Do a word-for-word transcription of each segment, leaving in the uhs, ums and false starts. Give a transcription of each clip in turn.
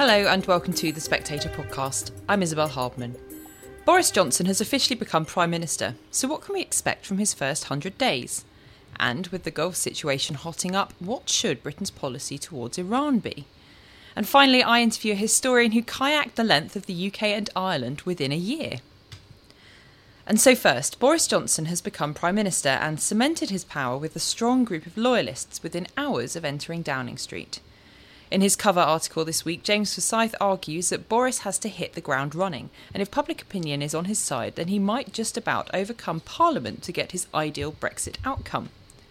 Hello and welcome to the Spectator podcast. I'm Isabel Hardman. Boris Johnson has officially become Prime Minister, so what can we expect from his first one hundred days? And with the Gulf situation hotting up, what should Britain's policy towards Iran be? And finally, I interview a historian who kayaked the length of the U K and Ireland within a year. And so first, Boris Johnson has become Prime Minister and cemented his power with a strong group of loyalists within hours of entering Downing Street. In his cover article this week, James Forsyth argues that Boris has to hit the ground running, and if public opinion is on his side, then he might just about overcome Parliament to get his ideal Brexit outcome.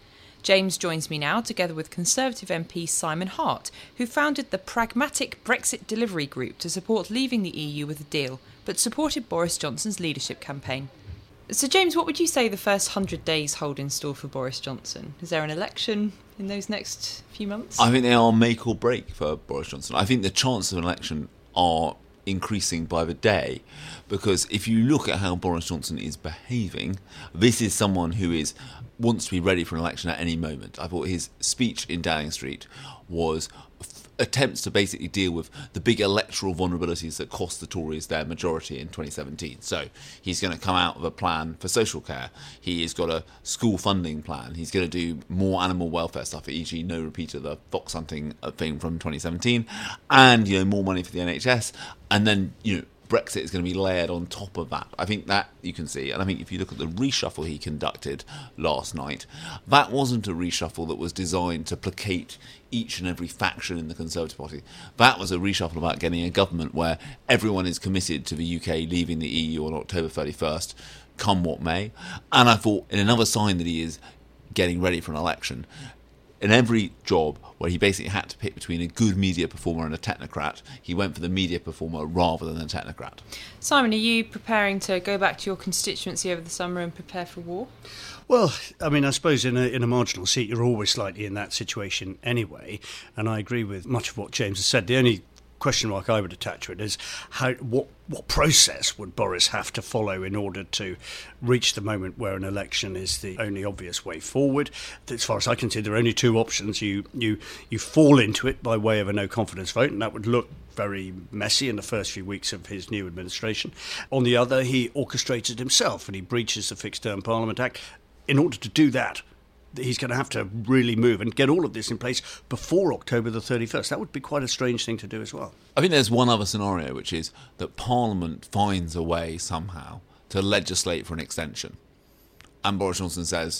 James joins me now, together with Conservative M P Simon Hart, who founded the Pragmatic Brexit Delivery Group to support leaving the E U with a deal, but supported Boris Johnson's leadership campaign. So James, what would you say the first hundred days hold in store for Boris Johnson? Is there an election in those next few months? I think they are make or break for Boris Johnson. I think the chances of an election are increasing by the day, because if you look at how Boris Johnson is behaving, this is someone who is wants to be ready for an election at any moment. I thought his speech in Downing Street was attempts to basically deal with the big electoral vulnerabilities that cost the Tories their majority in twenty seventeen. So he's going to come out with a plan for social care. He has got a school funding plan. He's going to do more animal welfare stuff, for example no repeat of the fox hunting thing from twenty seventeen, and you know more money for the N H S, and then you know Brexit is going to be layered on top of that. I think that you can see. And I think if you look at the reshuffle he conducted last night, that wasn't a reshuffle that was designed to placate each and every faction in the Conservative Party. That was a reshuffle about getting a government where everyone is committed to the U K leaving the E U on October thirty-first, come what may. And I thought, in another sign that he is getting ready for an election, in every job where he basically had to pick between a good media performer and a technocrat, he went for the media performer rather than the technocrat. Simon, are you preparing to go back to your constituency over the summer and prepare for war? Well, I mean, I suppose in a in a marginal seat, you're always slightly in that situation anyway, and I agree with much of what James has said. The only question mark I would attach to it is how what what process would Boris have to follow in order to reach the moment where an election is the only obvious way forward. As far as I can see, there are only two options. You you you fall into it by way of a no confidence vote, and that would look very messy in the first few weeks of his new administration. On the other, he orchestrated himself and he breaches the Fixed Term Parliament Act. In order to do that, he's going to have to really move and get all of this in place before October the thirty-first. That would be quite a strange thing to do as well. I think there's one other scenario, which is that Parliament finds a way somehow to legislate for an extension. And Boris Johnson says,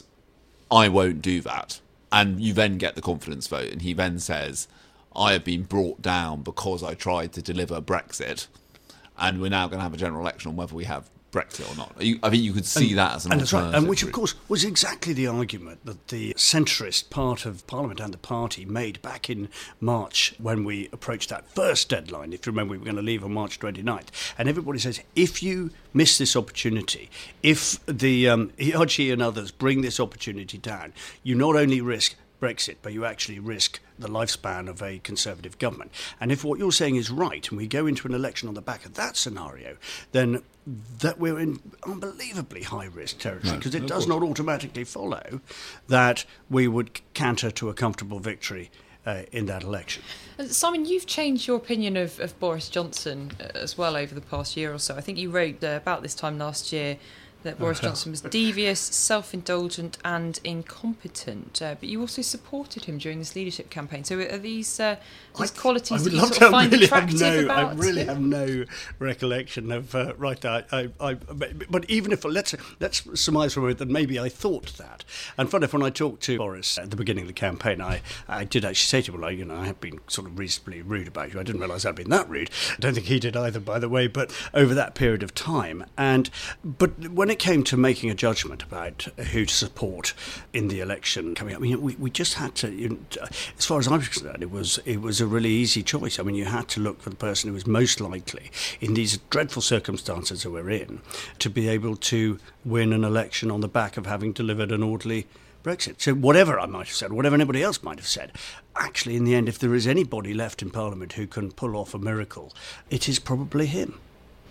I won't do that. And you then get the confidence vote. And he then says, I have been brought down because I tried to deliver Brexit. And we're now going to have a general election on whether we have Brexit or not. I think you could see and, that as an and alternative. Right. And which, of course, was exactly the argument that the centrist part of Parliament and the party made back in March when we approached that first deadline. If you remember, we were going to leave on March twenty-ninth. And everybody says, if you miss this opportunity, if the um, Archie and others bring this opportunity down, you not only risk Brexit, but you actually risk the lifespan of a Conservative government. And if what you're saying is right, and we go into an election on the back of that scenario, then that we're in unbelievably high-risk territory, because no, it no does not automatically follow that we would canter to a comfortable victory uh, in that election. Simon, you've changed your opinion of, of Boris Johnson as well over the past year or so. I think you wrote uh, about this time last year that Boris Johnson was devious, self-indulgent and incompetent. Uh, but you also supported him during this leadership campaign. So are these, uh, these I, qualities I that you sort of find really attractive no, about I really have no recollection of uh, right there. I, I, but, but even if, let's let's surmise for a moment that maybe I thought that. And funny enough, when I talked to Boris at the beginning of the campaign, I, I did actually say to him, well, you know, I have been sort of reasonably rude about you. I didn't realise I'd been that rude. I don't think he did either, by the way, but over that period of time. And But when it came to making a judgment about who to support in the election coming up, I mean, we, we just had to, you know, as far as I'm concerned, it was it was a really easy choice. I mean, you had to look for the person who was most likely, in these dreadful circumstances that we're in, to be able to win an election on the back of having delivered an orderly Brexit. So whatever I might have said, whatever anybody else might have said, actually, in the end, if there is anybody left in Parliament who can pull off a miracle, it is probably him.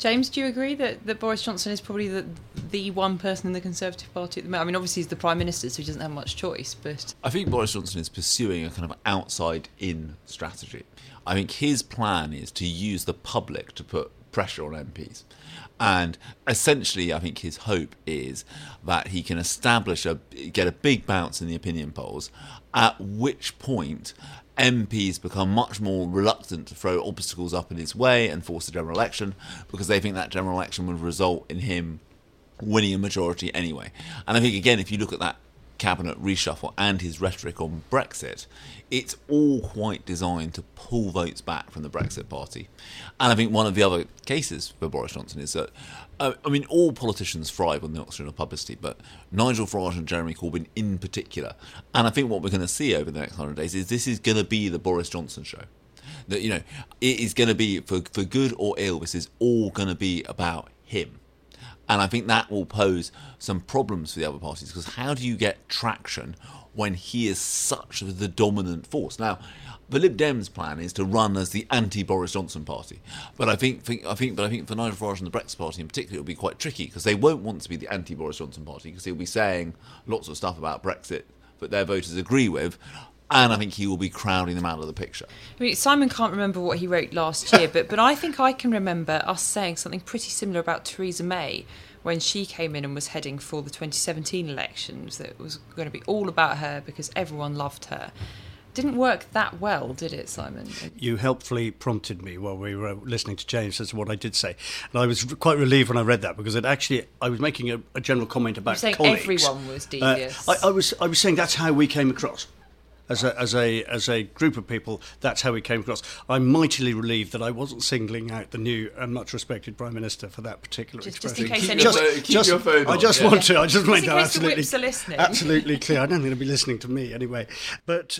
James, do you agree that, that Boris Johnson is probably the the one person in the Conservative Party at the moment? I mean, obviously he's the Prime Minister, so he doesn't have much choice, but... I think Boris Johnson is pursuing a kind of outside-in strategy. I think his plan is to use the public to put pressure on M Ps. And essentially, I think his hope is that he can establish a get a big bounce in the opinion polls, at which point M Ps become much more reluctant to throw obstacles up in his way and force a general election, because they think that general election would result in him winning a majority anyway. And I think, again, if you look at that cabinet reshuffle and his rhetoric on Brexit, it's all quite designed to pull votes back from the Brexit party. And I think one of the other cases for Boris Johnson is that, uh, I mean, all politicians thrive on the oxygen of publicity, but Nigel Farage and Jeremy Corbyn in particular. And I think what we're going to see over the next one hundred days is this is going to be the Boris Johnson show. That, you know, it is going to be, for, for good or ill, this is all going to be about him. And I think that will pose some problems for the other parties, because how do you get traction when he is such the dominant force? Now, the Lib Dems' plan is to run as the anti-Boris Johnson party, but I think, think, I think, but I think for Nigel Farage and the Brexit Party in particular, it'll be quite tricky, because they won't want to be the anti-Boris Johnson party, because he'll be saying lots of stuff about Brexit that their voters agree with. And I think he will be crowding them out of the picture. I mean, Simon can't remember what he wrote last year, but, but I think I can remember us saying something pretty similar about Theresa May when she came in and was heading for the twenty seventeen elections, that it was going to be all about her because everyone loved her. Didn't work that well, did it, Simon? You helpfully prompted me while we were listening to James as to what I did say. And I was quite relieved when I read that, because it actually, I was making a, a general comment about You're saying colleagues. Everyone was devious. Uh, I, I was I was saying that's how we came across. As a, as a as a group of people, that's how we came across. I'm mightily relieved that I wasn't singling out the new and much respected Prime Minister for that particular Just, expression. just in case Keep anyone... your phone- keep your phone I on, just yeah. want to. I just Just make in that case the absolutely, whips are listening. absolutely clear. I don't think they'll be listening to me anyway. But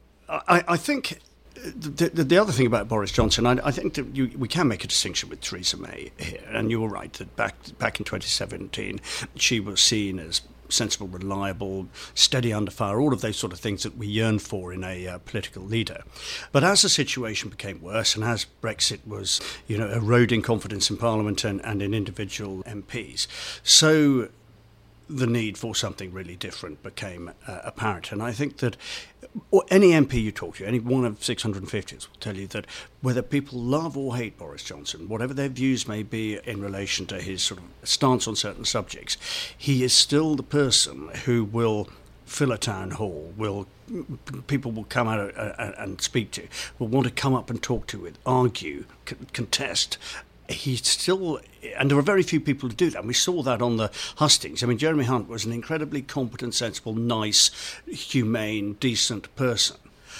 I, I think the, the, the other thing about Boris Johnson, I, I think that you, we can make a distinction with Theresa May here. And you were right that back back in twenty seventeen, she was seen as sensible, reliable, steady under fire, all of those sort of things that we yearn for in a uh, political leader. But as the situation became worse, and as Brexit was, you know, eroding confidence in Parliament and, and in individual M Ps, so the need for something really different became uh, apparent. And I think that any M P you talk to, any one of six hundred fifty will tell you that whether people love or hate Boris Johnson, whatever their views may be in relation to his sort of stance on certain subjects, he is still the person who will fill a town hall, will people will come out and speak to, will want to come up and talk to with, argue, contest. He's still, and there are very few people who do that. And we saw that on the hustings. I mean, Jeremy Hunt was an incredibly competent, sensible, nice, humane, decent person.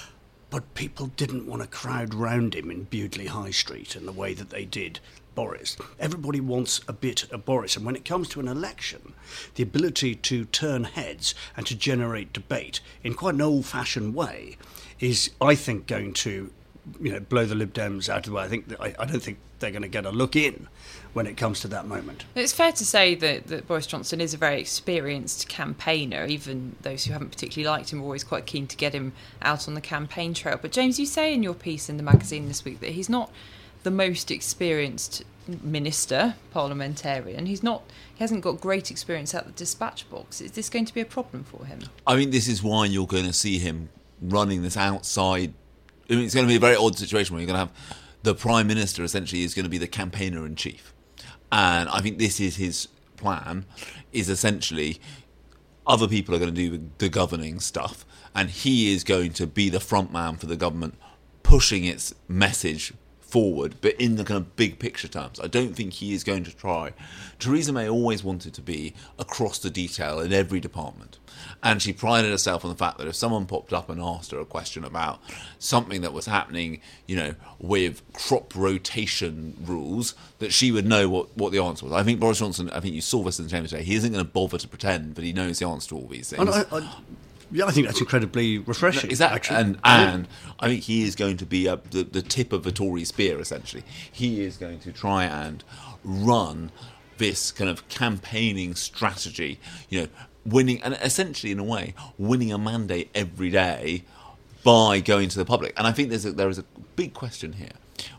But people didn't want to crowd round him in Bewdley High Street in the way that they did Boris. Everybody wants a bit of Boris. And when it comes to an election, the ability to turn heads and to generate debate in quite an old-fashioned way is, I think, going to, you know, blow the Lib Dems out of the way. I think that, I, I don't think they're going to get a look in when it comes to that moment. It's fair to say that, that Boris Johnson is a very experienced campaigner. Even those who haven't particularly liked him are always quite keen to get him out on the campaign trail. But James, you say in your piece in the magazine this week that he's not the most experienced minister, parliamentarian. He's not. He hasn't got great experience at the dispatch box. Is this going to be a problem for him? I mean, this is why you're going to see him running this outside. I mean, it's going to be a very odd situation where you're going to have the Prime Minister essentially is going to be the campaigner in chief. And I think this is his plan, is essentially other people are going to do the governing stuff, and he is going to be the front man for the government, pushing its message forward, but in the kind of big picture terms. I don't think he is going to try. Theresa May always wanted to be across the detail in every department. And she prided herself on the fact that if someone popped up and asked her a question about something that was happening, you know, with crop rotation rules, that she would know what, what the answer was. I think Boris Johnson, I think you saw this in the Chamber today, he isn't going to bother to pretend, but he knows the answer to all these things. And I, I, yeah, I think that's incredibly refreshing. Exactly. Actually. And, and I think he is going to be a, the, the tip of the Tory spear, essentially. He is going to try and run this kind of campaigning strategy, you know, winning, and essentially, in a way, winning a mandate every day by going to the public. And I think there's a, there is a big question here,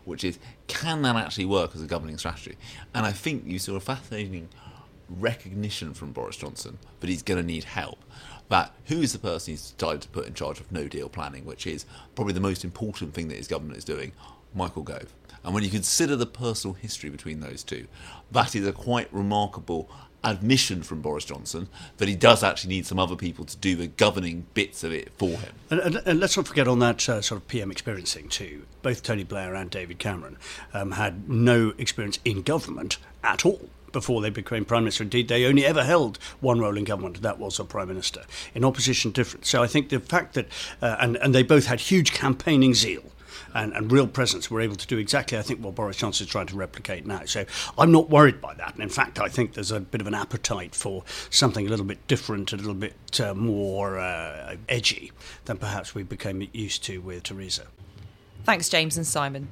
which is, can that actually work as a governing strategy? And I think you saw a fascinating recognition from Boris Johnson that he's going to need help. But who is the person he's decided to put in charge of no-deal planning, which is probably the most important thing that his government is doing? Michael Gove. And when you consider the personal history between those two, that is a quite remarkable admission from Boris Johnson that he does actually need some other people to do the governing bits of it for him. And, and, and let's not forget on that uh, sort of P M experience thing too, both Tony Blair and David Cameron um, had no experience in government at all before they became Prime Minister. Indeed, they only ever held one role in government, that was a Prime Minister. In opposition, different. So I think the fact that, uh, and, and they both had huge campaigning zeal, And, and real presence, were able to do exactly, I think, what Boris Johnson is trying to replicate now. So I'm not worried by that. And in fact, I think there's a bit of an appetite for something a little bit different, a little bit uh, more uh, edgy than perhaps we became used to with Theresa. Thanks, James and Simon.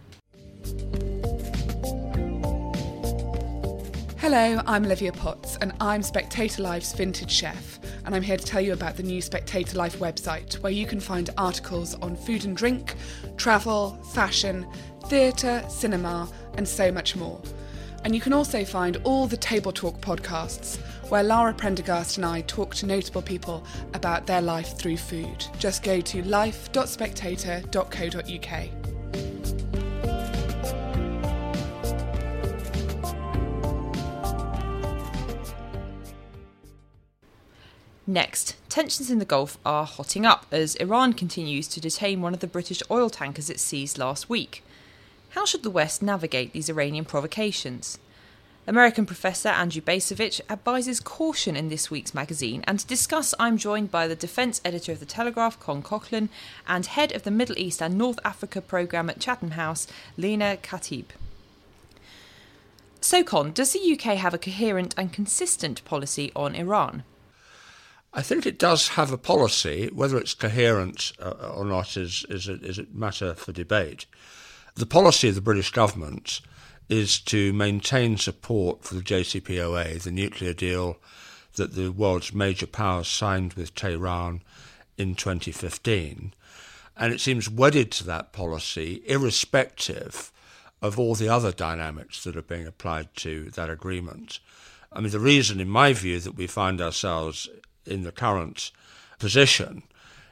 Hello, I'm Olivia Potts and I'm Spectator Life's vintage chef, and I'm here to tell you about the new Spectator Life website where you can find articles on food and drink, travel, fashion, theatre, cinema and so much more. And you can also find all the Table Talk podcasts where Lara Prendergast and I talk to notable people about their life through food. Just go to life dot spectator dot co dot uk. Next, tensions in the Gulf are hotting up as Iran continues to detain one of the British oil tankers it seized last week. How should the West navigate these Iranian provocations? American professor Andrew Bacevich advises caution in this week's magazine, and to discuss I'm joined by the defence editor of The Telegraph, Con Coughlin, and head of the Middle East and North Africa programme at Chatham House, Lena Khatib. So Con, does the U K have a coherent and consistent policy on Iran? I think it does have a policy. Whether it's coherent uh, or not is, is, a, is a matter for debate. The policy of the British government is to maintain support for the J C P O A, the nuclear deal that the world's major powers signed with Tehran in twenty fifteen. And it seems wedded to that policy, irrespective of all the other dynamics that are being applied to that agreement. I mean, the reason, in my view, that we find ourselves in the current position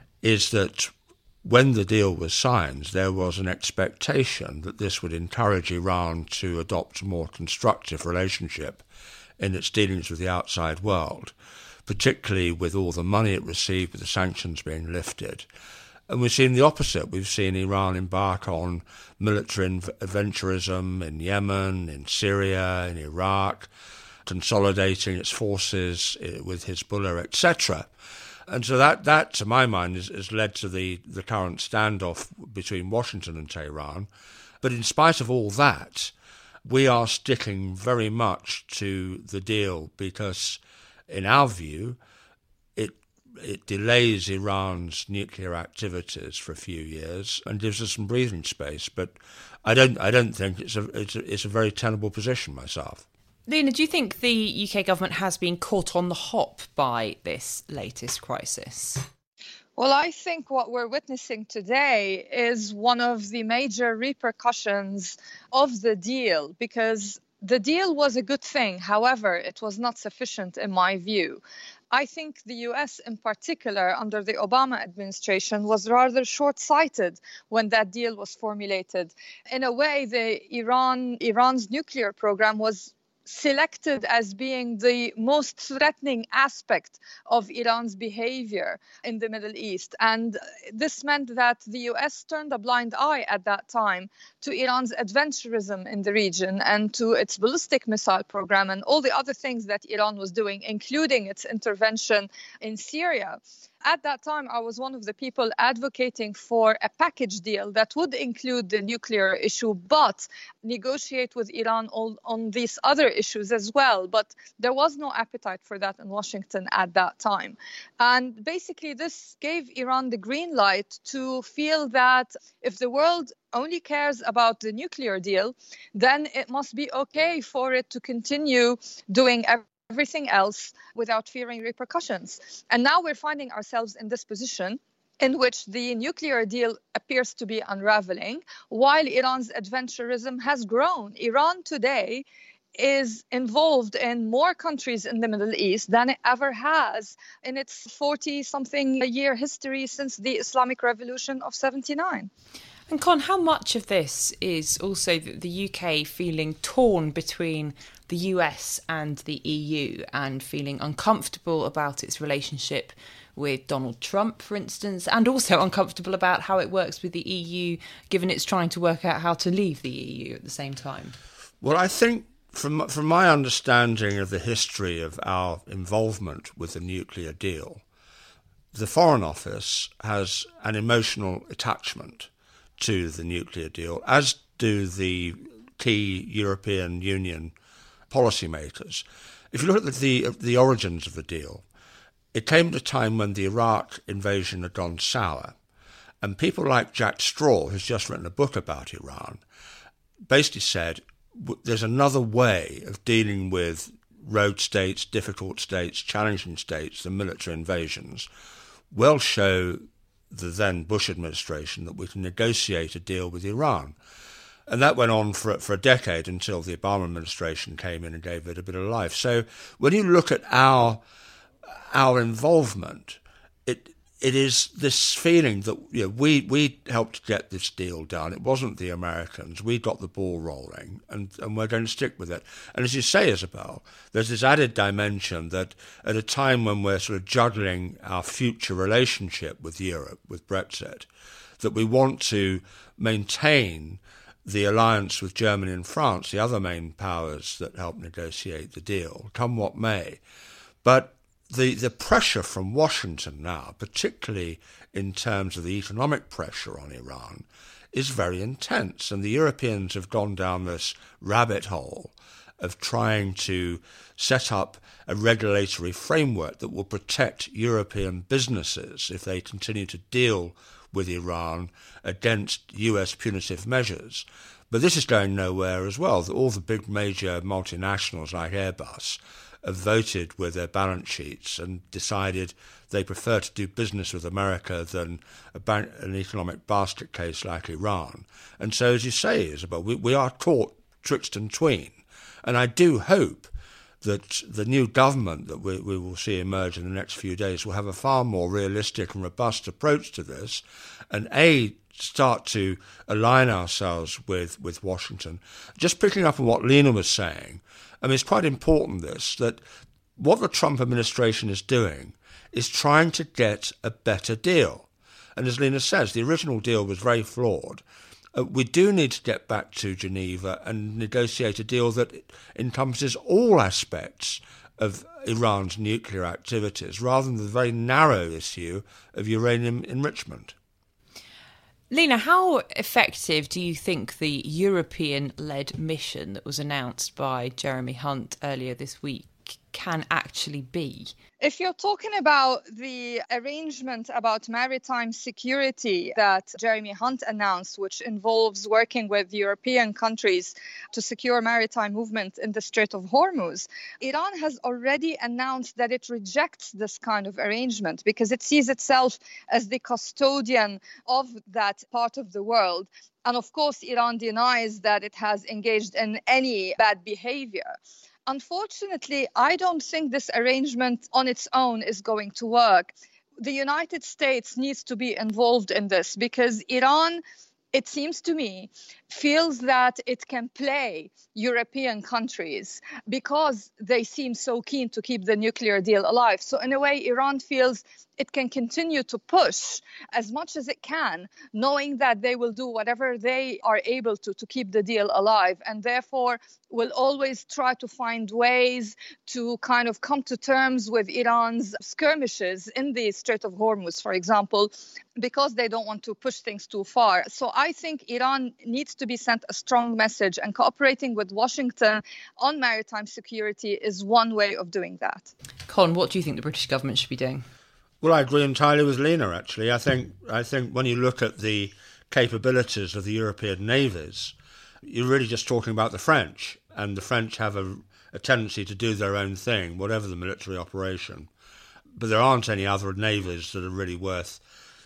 is that when the deal was signed, there was an expectation that this would encourage Iran to adopt a more constructive relationship in its dealings with the outside world, particularly with all the money it received with the sanctions being lifted. And we've seen the opposite. We've seen Iran embark on military adventurism in Yemen, in Syria, in Iraq, consolidating its forces with Hezbollah, et cetera. And so that, that to my mind, has, has led to the, the current standoff between Washington and Tehran. But in spite of all that, we are sticking very much to the deal because, in our view, it it delays Iran's nuclear activities for a few years and gives us some breathing space. But I don't I don't think it's a it's a, it's a very tenable position myself. Lena, do you think the U K government has been caught on the hop by this latest crisis? Well, I think what we're witnessing today is one of the major repercussions of the deal, because the deal was a good thing. However, it was not sufficient in my view. I think the U S in particular under the Obama administration was rather short-sighted when that deal was formulated. In a way, the Iran Iran's nuclear program was selected as being the most threatening aspect of Iran's behavior in the Middle East. And this meant that the U S turned a blind eye at that time to Iran's adventurism in the region and to its ballistic missile program and all the other things that Iran was doing, including its intervention in Syria. At that time, I was one of the people advocating for a package deal that would include the nuclear issue, but negotiate with Iran on, on these other issues as well. But there was no appetite for that in Washington at that time. And basically, this gave Iran the green light to feel that if the world only cares about the nuclear deal, then it must be okay for it to continue doing everything. everything else without fearing repercussions. And now we're finding ourselves in this position in which the nuclear deal appears to be unraveling, while Iran's adventurism has grown. Iran today is involved in more countries in the Middle East than it ever has in its forty-something year history since the Islamic Revolution of seventy-nine. And Con, how much of this is also the U K feeling torn between the U S and the E U and feeling uncomfortable about its relationship with Donald Trump, for instance, and also uncomfortable about how it works with the E U, given it's trying to work out how to leave the E U at the same time? Well, I think from, from my understanding of the history of our involvement with the nuclear deal, the Foreign Office has an emotional attachment to the nuclear deal, as do the key European Union policymakers. If you look at the, the, the origins of the deal, it came at a time when the Iraq invasion had gone sour, and people like Jack Straw, who's just written a book about Iran, basically said there's another way of dealing with rogue states, difficult states, challenging states than military invasions. We'll show the then Bush administration that we can negotiate a deal with Iran. And that went on for, for a decade until the Obama administration came in and gave it a bit of life. So when you look at our our involvement, it it is this feeling that, you know, we, we helped get this deal done. It wasn't the Americans. We got the ball rolling, and, and we're going to stick with it. And as you say, Isabel, there's this added dimension that at a time when we're sort of juggling our future relationship with Europe, with Brexit, that we want to maintain the alliance with Germany and France, the other main powers that helped negotiate the deal, come what may. But The, the pressure from Washington now, particularly in terms of the economic pressure on Iran, is very intense. And the Europeans have gone down this rabbit hole of trying to set up a regulatory framework that will protect European businesses if they continue to deal with Iran against U S punitive measures. But this is going nowhere as well. All the big major multinationals like Airbus have voted with their balance sheets and decided they prefer to do business with America than a ban- an economic basket case like Iran. And so, as you say, Isabel, we, we are caught twixt and tween. And I do hope that the new government that we, we will see emerge in the next few days will have a far more realistic and robust approach to this, and A, start to align ourselves with, with Washington. Just picking up on what Lena was saying, I mean, it's quite important this, that what the Trump administration is doing is trying to get a better deal. And as Lena says, the original deal was very flawed. Uh, we do need to get back to Geneva and negotiate a deal that encompasses all aspects of Iran's nuclear activities, rather than the very narrow issue of uranium enrichment. Lena, how effective do you think the European-led mission that was announced by Jeremy Hunt earlier this week can actually be? If you're talking about the arrangement about maritime security that Jeremy Hunt announced, which involves working with European countries to secure maritime movement in the Strait of Hormuz, Iran has already announced that it rejects this kind of arrangement because it sees itself as the custodian of that part of the world. And of course, Iran denies that it has engaged in any bad behavior. Unfortunately, I don't think this arrangement on its own is going to work. The United States needs to be involved in this because Iran, it seems to me, feels that it can play European countries because they seem so keen to keep the nuclear deal alive. So in a way, Iran feels it can continue to push as much as it can, knowing that they will do whatever they are able to to keep the deal alive, and therefore will always try to find ways to kind of come to terms with Iran's skirmishes in the Strait of Hormuz, for example, because they don't want to push things too far. So I think Iran needs to be sent a strong message, and cooperating with Washington on maritime security is one way of doing that. Con, what do you think the British government should be doing? Well, I agree entirely with Lena, actually. I think I think when you look at the capabilities of the European navies, you're really just talking about the French, and the French have a, a tendency to do their own thing, whatever the military operation. But there aren't any other navies that are really worth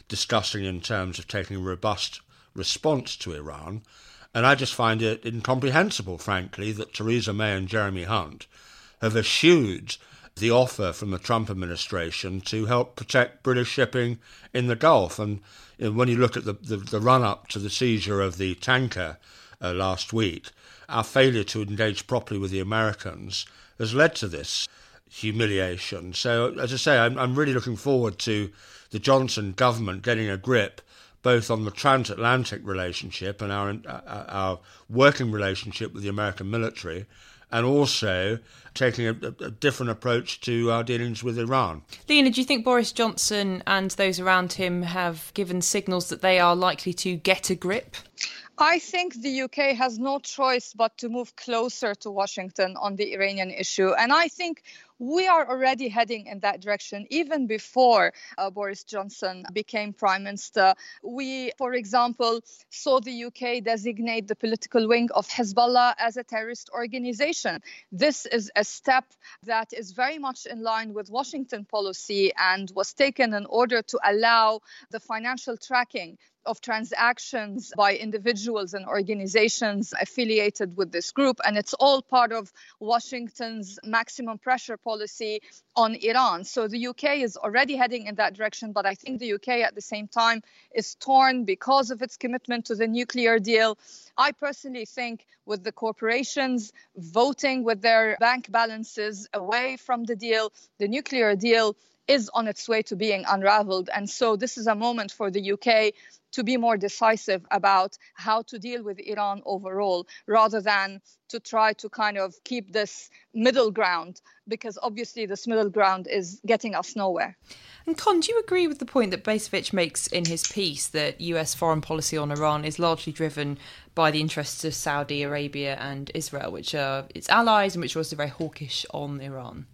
discussing in terms of taking a robust response to Iran. And I just find it incomprehensible, frankly, that Theresa May and Jeremy Hunt have eschewed the offer from the Trump administration to help protect British shipping in the Gulf. And you know, when you look at the, the, the run-up to the seizure of the tanker uh, last week, our failure to engage properly with the Americans has led to this humiliation. So, as I say, I'm, I'm really looking forward to the Johnson government getting a grip both on the transatlantic relationship and our, uh, our working relationship with the American military, and also taking a, a different approach to our dealings with Iran. Lena, do you think Boris Johnson and those around him have given signals that they are likely to get a grip? I think the U K has no choice but to move closer to Washington on the Iranian issue. And I think we are already heading in that direction, even before uh, Boris Johnson became Prime Minister. We, for example, saw the U K designate the political wing of Hezbollah as a terrorist organization. This is a step that is very much in line with Washington policy and was taken in order to allow the financial tracking of transactions by individuals and organizations affiliated with this group. And it's all part of Washington's maximum pressure policy on Iran. So the U K is already heading in that direction. But I think the U K at the same time is torn because of its commitment to the nuclear deal. I personally think with the corporations voting with their bank balances away from the deal, the nuclear deal is on its way to being unraveled. And so this is a moment for the U K to be more decisive about how to deal with Iran overall, rather than to try to kind of keep this middle ground, because obviously this middle ground is getting us nowhere. And Con, do you agree with the point that Bacevich makes in his piece that U S foreign policy on Iran is largely driven by the interests of Saudi Arabia and Israel, which are its allies and which are also very hawkish on Iran?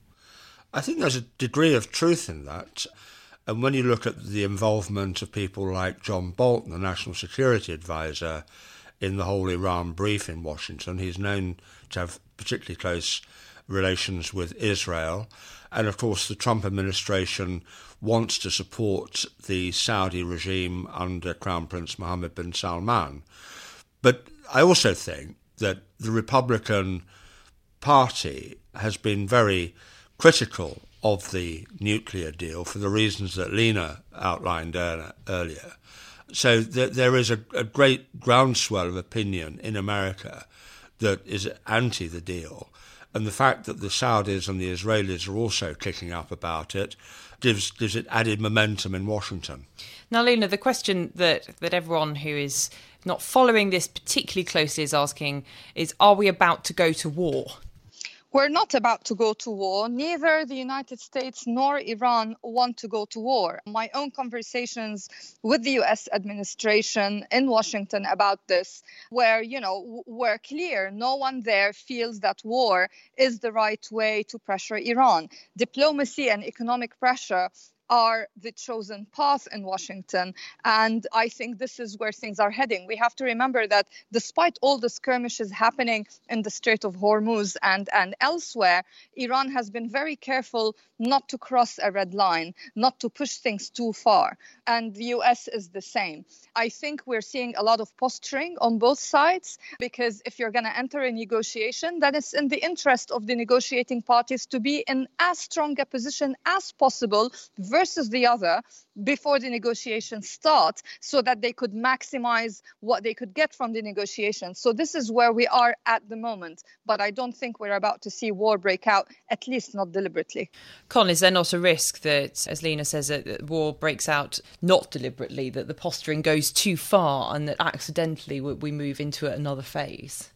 I think there's a degree of truth in that. And when you look at the involvement of people like John Bolton, the National Security Advisor, in the whole Iran brief in Washington, he's known to have particularly close relations with Israel. And of course, the Trump administration wants to support the Saudi regime under Crown Prince Mohammed bin Salman. But I also think that the Republican Party has been very critical of the nuclear deal for the reasons that Lena outlined earlier. So th- there is a, a great groundswell of opinion in America that is anti the deal. And the fact that the Saudis and the Israelis are also kicking up about it gives, gives it added momentum in Washington. Now, Lena, the question that, that everyone who is not following this particularly closely is asking is, are we about to go to war? We're not about to go to war. Neither the United States nor Iran want to go to war. My own conversations with the U S administration in Washington about this, where, you know, were clear. No one there feels that war is the right way to pressure Iran. Diplomacy and economic pressure are the chosen path in Washington. And I think this is where things are heading. We have to remember that despite all the skirmishes happening in the Strait of Hormuz and, and elsewhere, Iran has been very careful not to cross a red line, not to push things too far. And the U S is the same. I think we're seeing a lot of posturing on both sides, because if you're going to enter a negotiation, then it's in the interest of the negotiating parties to be in as strong a position as possible versus the other before the negotiations start, so that they could maximize what they could get from the negotiations. So this is where we are at the moment. But I don't think we're about to see war break out, at least not deliberately. Con, is there not a risk that, as Lena says, that war breaks out not deliberately, that the posturing goes too far and that accidentally we move into another phase?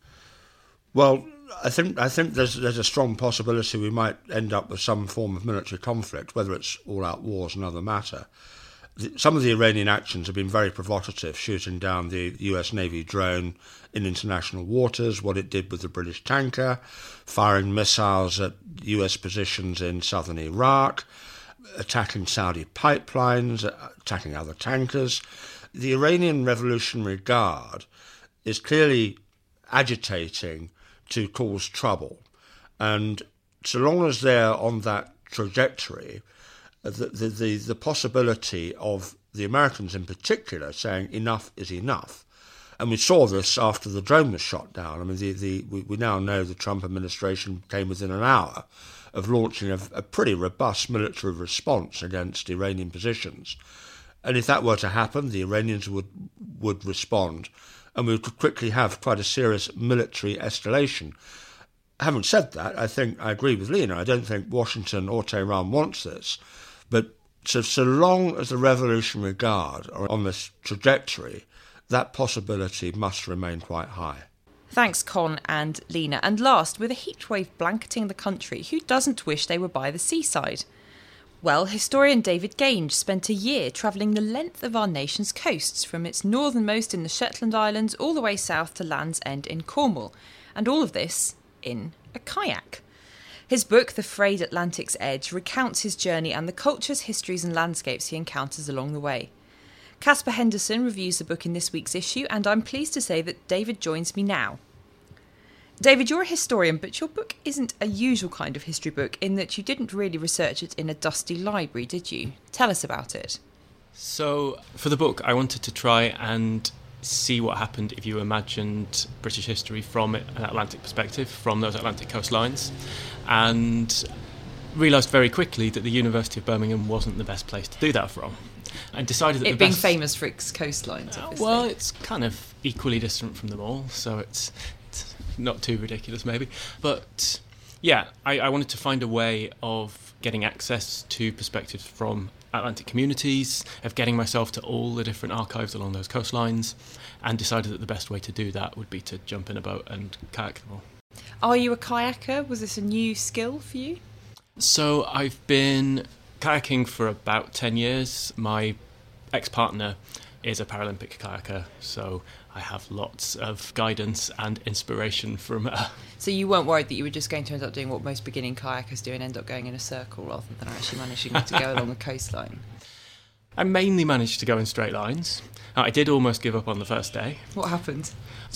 Well, I think I think there's there's a strong possibility we might end up with some form of military conflict, whether it's all-out war is another matter. The, some of the Iranian actions have been very provocative, shooting down the U S Navy drone in international waters, what it did with the British tanker, firing missiles at U S positions in southern Iraq, attacking Saudi pipelines, attacking other tankers. The Iranian Revolutionary Guard is clearly agitating to cause trouble. And so long as they're on that trajectory, the, the, the, the possibility of the Americans in particular saying enough is enough. And we saw this after the drone was shot down. I mean, the, the, we, we now know the Trump administration came within an hour of launching a, a pretty robust military response against Iranian positions. And if that were to happen, the Iranians would would respond, and we could quickly have quite a serious military escalation. Having said that, I think I agree with Lena. I don't think Washington or Tehran wants this. But so, so long as the Revolutionary Guard are on this trajectory, that possibility must remain quite high. Thanks, Con and Lena. And last, with a heatwave blanketing the country, who doesn't wish they were by the seaside? Well, historian David Gange spent a year travelling the length of our nation's coasts, from its northernmost in the Shetland Islands all the way south to Land's End in Cornwall, and all of this in a kayak. His book, The Frayed Atlantic's Edge, recounts his journey and the cultures, histories and landscapes he encounters along the way. Caspar Henderson reviews the book in this week's issue, and I'm pleased to say that David joins me now. David, you're a historian, but your book isn't a usual kind of history book in that you didn't really research it in a dusty library, did you? Tell us about it. So, for the book, I wanted to try and see what happened if you imagined British history from an Atlantic perspective, from those Atlantic coastlines, and realised very quickly that the University of Birmingham wasn't the best place to do that from. And decided that it the being best... famous for its coastlines, obviously. Uh, well, it's kind of equally distant from them all, so it's, it's not too ridiculous, maybe. But yeah, I, I wanted to find a way of getting access to perspectives from Atlantic communities, of getting myself to all the different archives along those coastlines, and decided that the best way to do that would be to jump in a boat and kayak them all. Are you a kayaker? Was this a new skill for you? So I've been kayaking for about ten years. My ex-partner is a Paralympic kayaker, so I have lots of guidance and inspiration from her. So you weren't worried that you were just going to end up doing what most beginning kayakers do and end up going in a circle rather than actually managing to go along the coastline? I mainly managed to go in straight lines. I did almost give up on the first day. What happened?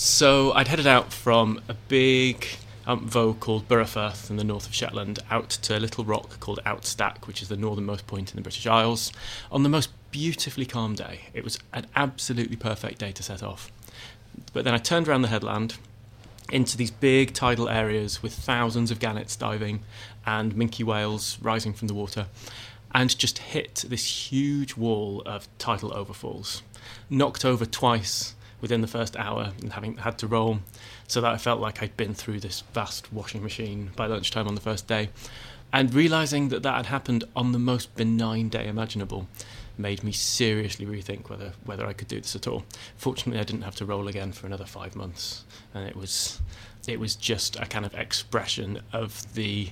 So I'd headed out from a big Umpvo called Burrowfirth in the north of Shetland out to a little rock called Outstack, which is the northernmost point in the British Isles, on the most beautifully calm day. It was an absolutely perfect day to set off. But then I turned around the headland into these big tidal areas with thousands of gannets diving and minke whales rising from the water, and just hit this huge wall of tidal overfalls. Knocked over twice within the first hour and having had to roll, so that I felt like I'd been through this vast washing machine by lunchtime on the first day. And realising that that had happened on the most benign day imaginable made me seriously rethink whether whether I could do this at all. Fortunately, I didn't have to roll again for another five months, and it was it was just a kind of expression of the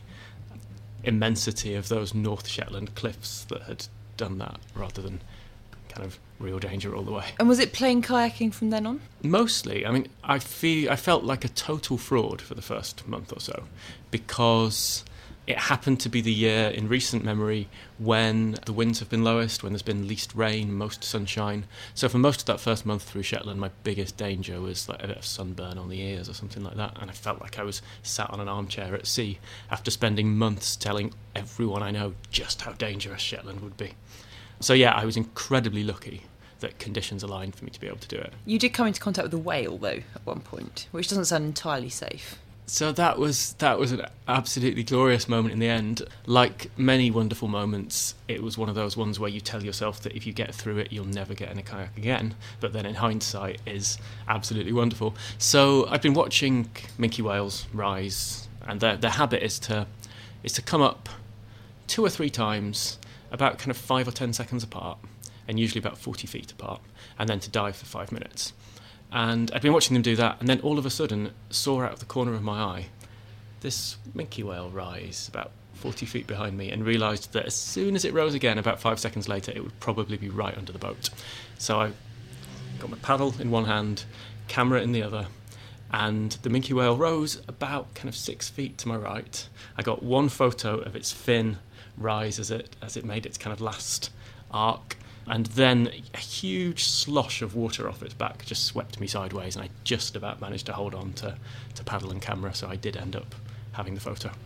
immensity of those North Shetland cliffs that had done that, rather than kind of real danger all the way. And was it plain kayaking from then on? Mostly. I mean, I feel I felt like a total fraud for the first month or so, because it happened to be the year in recent memory when the winds have been lowest, when there's been least rain, most sunshine. So for most of that first month through Shetland, my biggest danger was like a bit of sunburn on the ears or something like that. And I felt like I was sat on an armchair at sea after spending months telling everyone I know just how dangerous Shetland would be. So yeah, I was incredibly lucky that conditions aligned for me to be able to do it. You did come into contact with a whale, though, at one point, which doesn't sound entirely safe. So that was that was an absolutely glorious moment in the end. Like many wonderful moments, it was one of those ones where you tell yourself that if you get through it, you'll never get in a kayak again. But then in hindsight, is absolutely wonderful. So I've been watching minke whales rise, and their their habit is to is to come up two or three times, about kind of five or ten seconds apart, and usually about forty feet apart, and then to dive for five minutes. And I'd been watching them do that, and then all of a sudden saw out of the corner of my eye this minke whale rise about forty feet behind me, and realised that as soon as it rose again, about five seconds later, it would probably be right under the boat. So I got my paddle in one hand, camera in the other, and the minke whale rose about kind of six feet to my right. I got one photo of its fin rise as it as it made its kind of last arc, and then a huge slosh of water off its back just swept me sideways, and I just about managed to hold on to, to paddle and camera, so I did end up having the photo.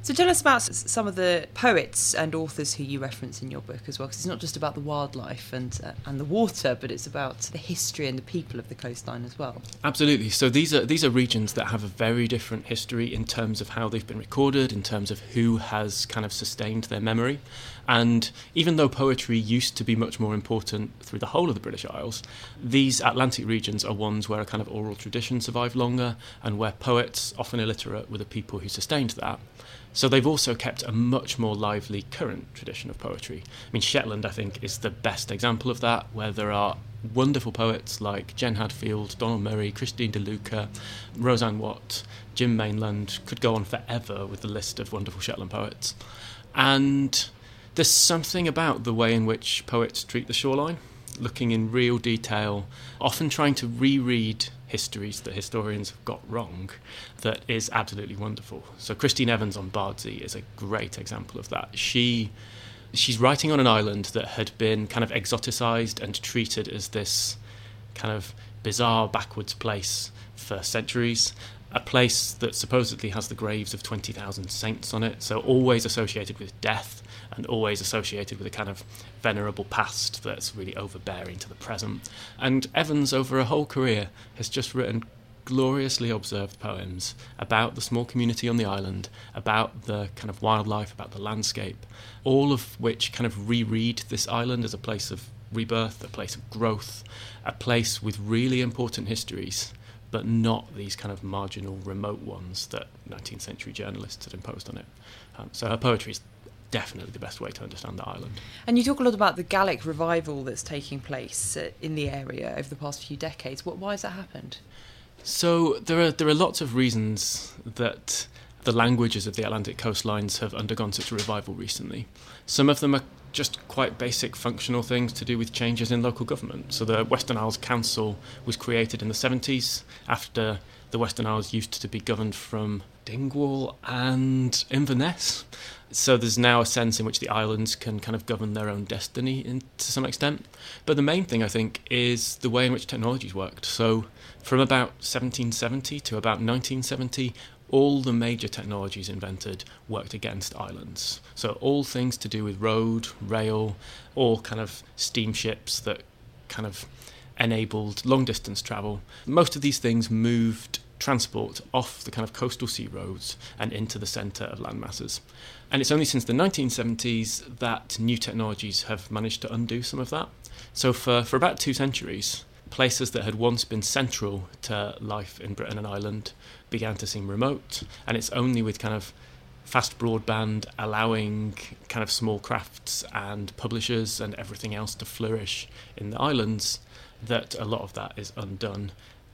So tell us about s- some of the poets and authors who you reference in your book as well, because it's not just about the wildlife and uh, and the water, but it's about the history and the people of the coastline as well. Absolutely. So these are these are regions that have a very different history in terms of how they've been recorded, in terms of who has kind of sustained their memory. And even though poetry used to be much more important through the whole of the British Isles, these Atlantic regions are ones where a kind of oral tradition survived longer and where poets, often illiterate, were the people who sustained that. So they've also kept a much more lively current tradition of poetry. I mean, Shetland, I think, is the best example of that, where there are wonderful poets like Jen Hadfield, Donald Murray, Christine De Luca, Roseanne Watt, Jim Mainland. Could go on forever with the list of wonderful Shetland poets. And there's something about the way in which poets treat the shoreline, looking in real detail, often trying to reread histories that historians have got wrong, that is absolutely wonderful. So Christine Evans on Bardsey is a great example of that. She she's writing on an island that had been kind of exoticized and treated as this kind of bizarre backwards place for centuries, a place that supposedly has the graves of twenty thousand saints on it, so always associated with death and always associated with a kind of venerable past that's really overbearing to the present. And Evans, over a whole career, has just written gloriously observed poems about the small community on the island, about the kind of wildlife, about the landscape, all of which kind of reread this island as a place of rebirth, a place of growth, a place with really important histories, but not these kind of marginal, remote ones that nineteenth century journalists had imposed on it. Um, so her poetry is definitely the best way to understand the island. And you talk a lot about the Gaelic revival that's taking place uh, in the area over the past few decades. What, why has that happened? So there are there are lots of reasons that the languages of the Atlantic coastlines have undergone such a revival recently. Some of them are just quite basic functional things to do with changes in local government. So the Western Isles Council was created in the seventies after the Western Isles used to be governed from Dingwall and Inverness. So there's now a sense in which the islands can kind of govern their own destiny in, to some extent. But the main thing, I think, is the way in which technologies worked. So from about seventeen seventy to about nineteen seventy, all the major technologies invented worked against islands. So all things to do with road, rail, all kind of steamships that kind of enabled long-distance travel. Most of these things moved transport off the kind of coastal sea roads and into the centre of land masses. And it's only since the nineteen seventies that new technologies have managed to undo some of that. So for, for about two centuries, places that had once been central to life in Britain and Ireland began to seem remote, and it's only with kind of fast broadband allowing kind of small crafts and publishers and everything else to flourish in the islands that a lot of that is undone,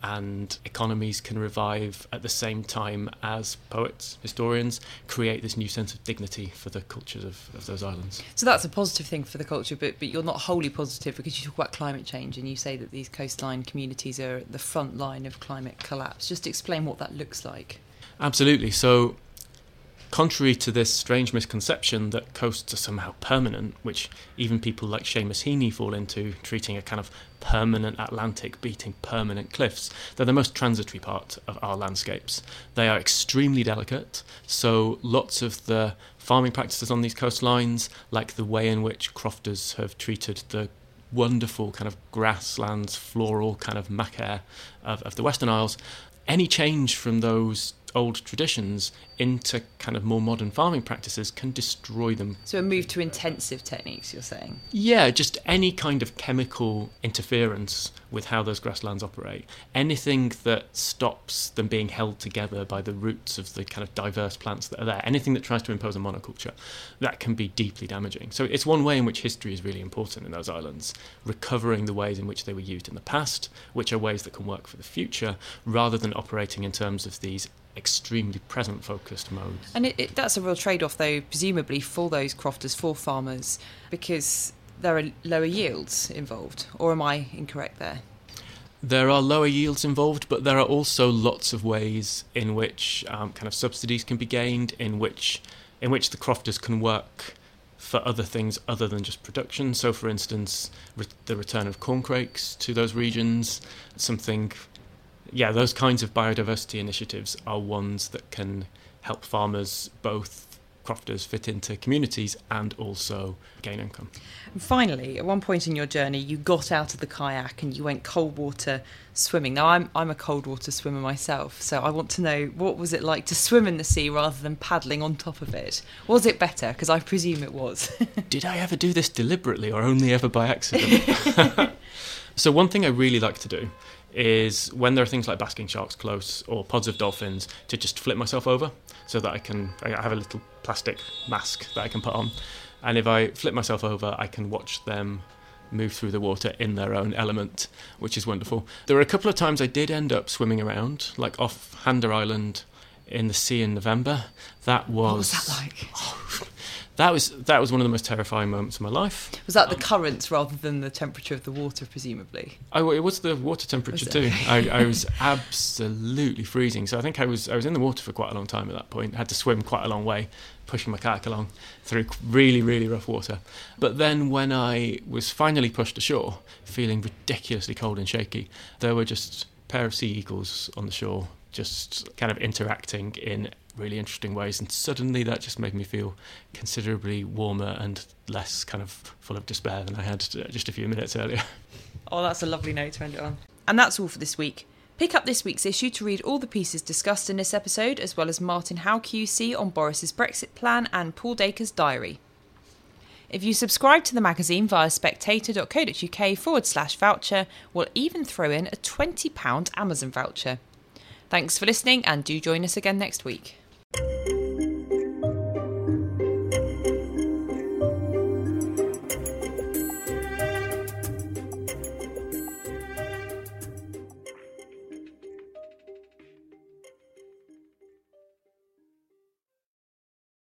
and economies can revive at the same time as poets, historians, create this new sense of dignity for the cultures of, of those islands. So that's a positive thing for the culture, but, but you're not wholly positive because you talk about climate change and you say that these coastline communities are at the front line of climate collapse. Just explain what that looks like. Absolutely. So contrary to this strange misconception that coasts are somehow permanent, which even people like Seamus Heaney fall into, treating a kind of permanent Atlantic beating permanent cliffs, they're the most transitory part of our landscapes. They are extremely delicate, so lots of the farming practices on these coastlines, like the way in which crofters have treated the wonderful kind of grasslands, floral kind of macaire of, of the Western Isles, any change from those old traditions into kind of more modern farming practices can destroy them. So a move to intensive techniques, you're saying? Yeah, just any kind of chemical interference with how those grasslands operate. Anything that stops them being held together by the roots of the kind of diverse plants that are there. Anything that tries to impose a monoculture, that can be deeply damaging. So it's one way in which history is really important in those islands, recovering the ways in which they were used in the past, which are ways that can work for the future, rather than operating in terms of these extremely present-focused modes. And it, it, that's a real trade-off, though, presumably, for those crofters, for farmers, because there are lower yields involved. Or am I incorrect there? There are lower yields involved, but there are also lots of ways in which um, kind of subsidies can be gained, in which in which the crofters can work for other things other than just production. So, for instance, re- the return of corncrakes to those regions, something... Yeah, those kinds of biodiversity initiatives are ones that can help farmers both crofters fit into communities and also gain income. And finally, at one point in your journey, you got out of the kayak and you went cold water swimming. Now, I'm I'm a cold water swimmer myself, so I want to know, what was it like to swim in the sea rather than paddling on top of it? Was it better? Because I presume it was. Did I ever do this deliberately or only ever by accident? So one thing I really like to do is when there are things like basking sharks close or pods of dolphins, to just flip myself over so that I can I have a little plastic mask that I can put on, and if I flip myself over I can watch them move through the water in their own element, which is wonderful. There were a couple of times I did end up swimming around, like off Hander Island in the sea in November. That was... What was that like? Oh, that was that was one of the most terrifying moments of my life. Was that the currents rather than the temperature of the water, presumably? Oh, it was the water temperature Was too. I, I was absolutely freezing. So I think I was I was in the water for quite a long time at that point. I had to swim quite a long way, pushing my kayak along through really, really rough water. But then when I was finally pushed ashore, feeling ridiculously cold and shaky, there were just a pair of sea eagles on the shore, just kind of interacting in really interesting ways, and suddenly that just made me feel considerably warmer and less kind of full of despair than I had just a few minutes earlier. Oh, that's a lovely note to end it on. And that's all for this week. Pick up this week's issue to read all the pieces discussed in this episode, as well as Martin Howe Q C on Boris's Brexit plan and Paul Dacre's diary. If you subscribe to the magazine via spectator.co.uk forward slash voucher, we'll even throw in a twenty pounds Amazon voucher. Thanks for listening, and do join us again next week.